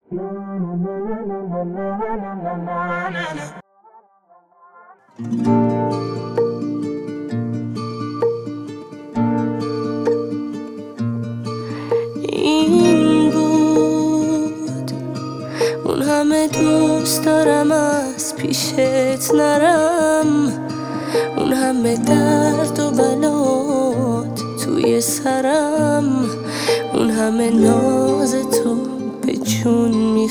این بود اون همه دوست دارم از پیشت نرم، اون همه درد و بلات توی سرم، اون همه ناز تو به جون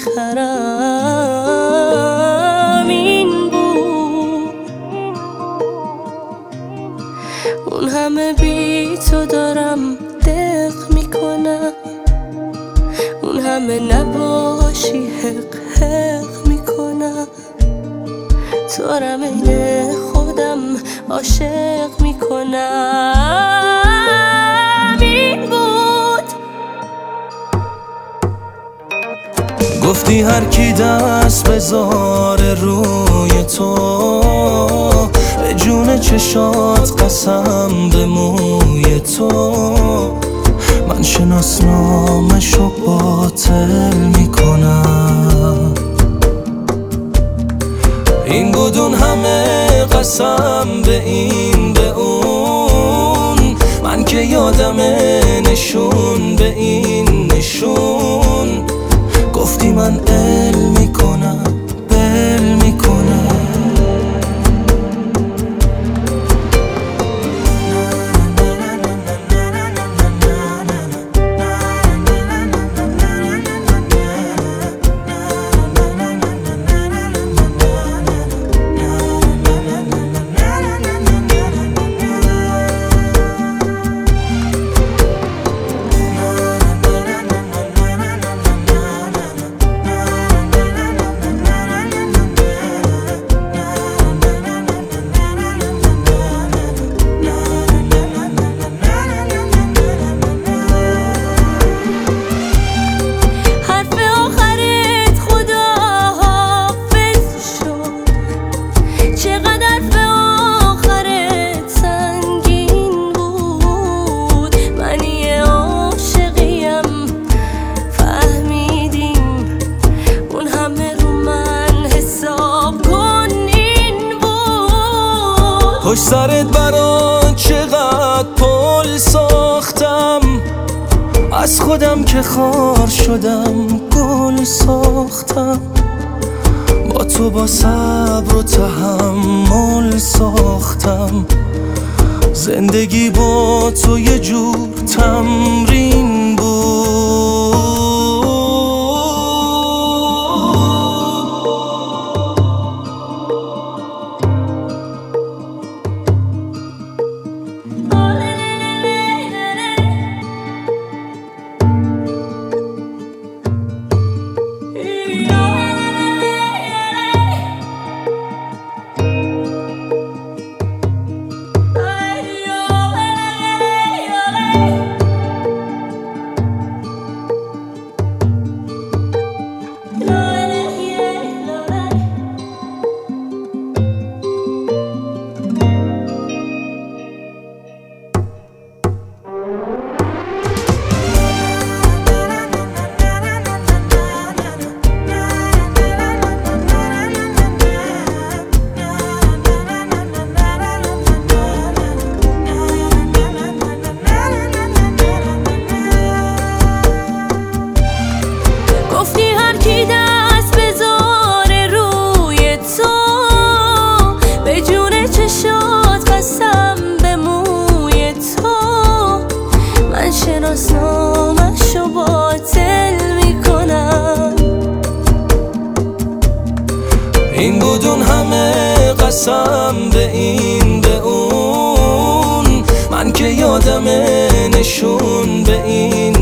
میخرم. این بود اون همه بی تو دارم دق میکنم، اون همه نباشی حق حق میکنم، تو رم این خودم عاشق میکنم. این بود گفتی هر کی دست بذاره روی تو، به جون چشات قسم به موی تو، من شناسنامه‌شو باطل میکنم. این بود اون همه قسم به این به اون، من که یادمه نشون به این نشون، گفتی من ال میکنم بل میکنم. پشت سرت برات چقدر پل ساختم، از خودم که خار شدم گل ساختم، با تو با صبر و تحمل ساختم، زندگی با تو یه جور تمرین بود. شناسنامه‌شو باطل میکنم. این بود اون همه قسم به این به اون، من که یادمه نشون به این